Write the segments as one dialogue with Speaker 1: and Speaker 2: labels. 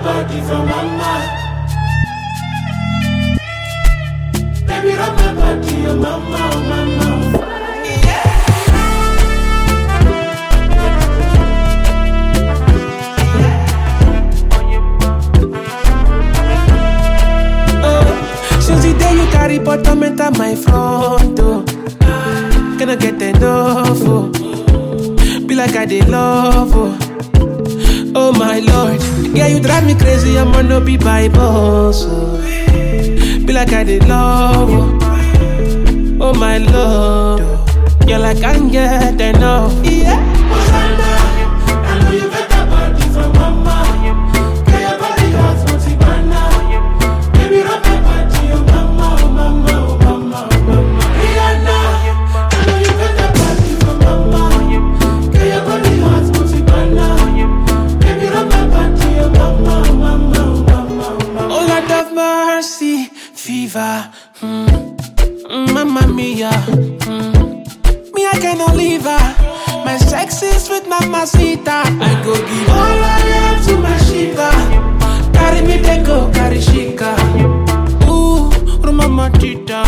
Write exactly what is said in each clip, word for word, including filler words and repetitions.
Speaker 1: body for mama. Baby, rock my body, oh mama, oh mama.
Speaker 2: Since the day you carry bottom enter my front door, can I get enough? Oh? Be like I did love. Oh, oh my lord, yeah you drive me crazy. I'm gonna be by boss. Oh. Be like I did love. Oh, oh my lord, you're like I can't get enough. Yeah.
Speaker 1: I know you got that body from mama. Get your body hot, sweaty banana. Baby, rock my body, oh mama, oh mama, oh mama, oh mama. Rihanna, I know you got that body from mama. Get your body hot, sweaty banana. Baby, rock my body, oh mama, oh mama, oh mama, oh mama.
Speaker 2: Oh Lord of mercy, fever, mm. Mm, Mamma mia, mm. Me I cannot leave her. My sex is with Mamacita. I go give all I have to my shiva. Carry me then go carry shika. Ooh, Mama Tita.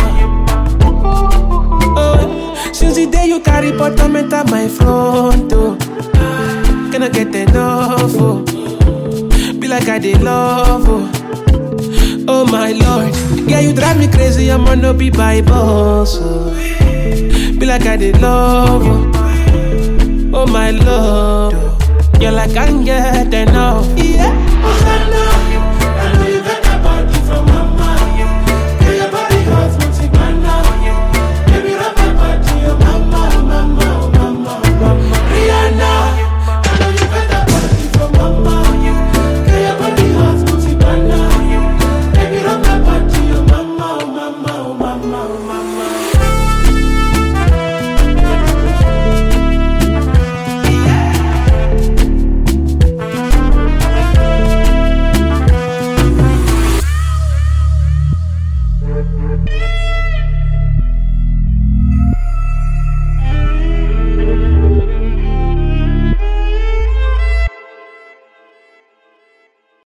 Speaker 2: Oh, since the day you carry bottom enter my front door, can I get enough? Oh, be like I did love. Oh, oh my lord, yeah you drive me crazy. I'm gonna be by boss. Oh, be like I did love. Oh, oh my lord, you're like I can't get enough. Yeah.
Speaker 1: Hosanna, I know you got that body from mama. Get your body hot, sweaty banana. Baby, rock my body, oh mama, oh mama, oh mama, oh mama. Rihanna, I know you got that body from mama. Get your body hot, sweaty banana. Baby, rock my body, oh mama, oh mama, oh mama, oh mama.